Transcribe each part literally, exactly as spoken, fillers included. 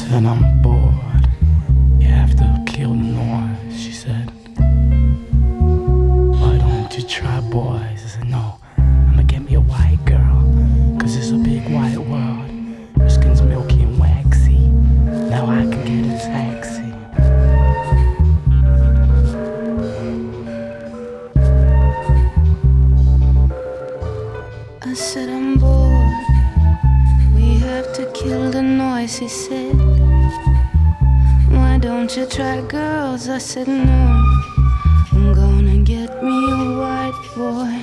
said, I'm bored. You have to kill the noise, she said. Why don't you try boys? I said, no, I'ma get me a white girl. Cause it's a big white world. Her skin's milky and waxy. Now I can get a taxi. I said, I'm bored. We have to kill the noise, he said. Why don't you try girls? I said, no, I'm gonna get me a white boy,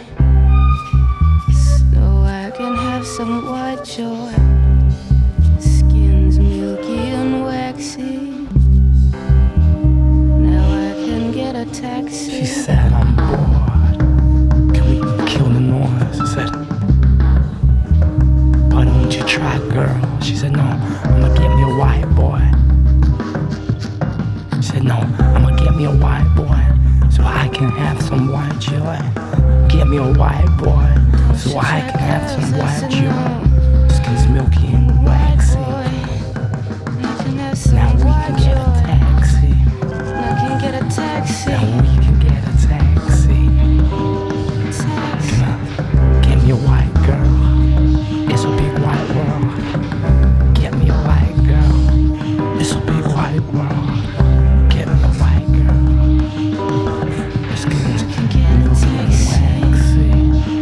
so I can have some white joy. Skin's milky and waxy. Now I can get a taxi. She said, I'm bored. Can we kill the noise? I said, why don't you try girl? She said, no, I'ma get me a white boy. She said, no, I'ma get me a white boy, so I can have some white joy. Get me a white boy, so I can have some white joy. Skin's milky and waxy. Now we can get a taxi. I can get a taxi. Now we can get a taxi. Come on, get me a white girl. It's a big white world. Get me a white girl. It's a big white world. Get me a white girl. Her skin's milky and waxy.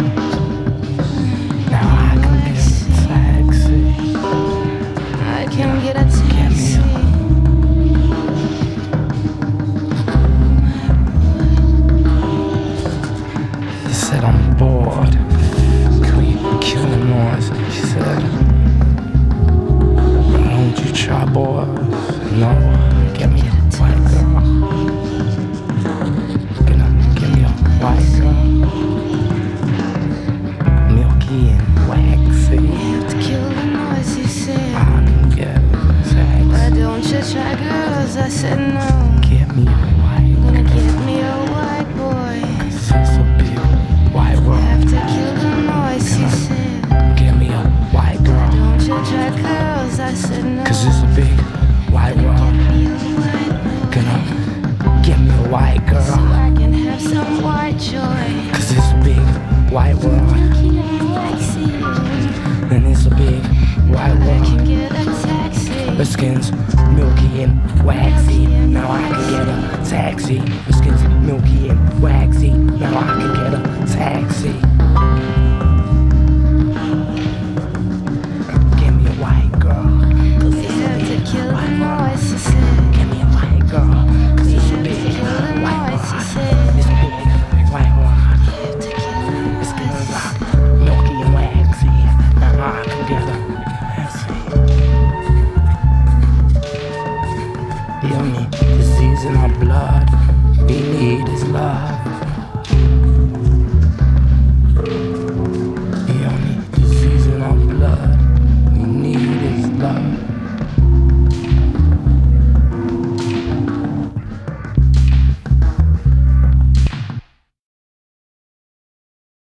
Now I can get a taxi. I can get a taxi. She said, I'm bored. Can we kill the noise? She said, why don't you try boys? No, get me a white girl. Gonna give me a white girl. Milky and waxy. We have to kill the noise, he said. I can get a taxi. Why don't you try girls? I said, no, Get me a white gonna girl. get me a white boy. Cause it's a big white world. Have to kill the noise, he said. Get me a white girl. Don't you try girls? I said, no, Cause it's a big white get world. me a white boy, Gonna get me a white so girl. I can have some white joy. Cause it's a big white world. Milky and waxy. And it's a big white I world. can get a taxi. Her skin's milky and waxy. Now I can get a taxi. Her skin's milky and waxy. Now I can get a taxi.